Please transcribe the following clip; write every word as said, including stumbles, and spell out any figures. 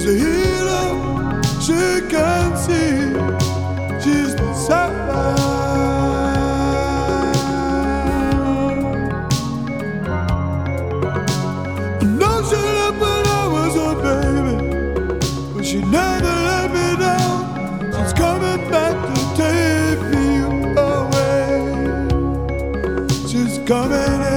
a healer, she can see she's beside. I know she left when I was a baby, but she never let me down. She's coming back to take me away. She's coming in.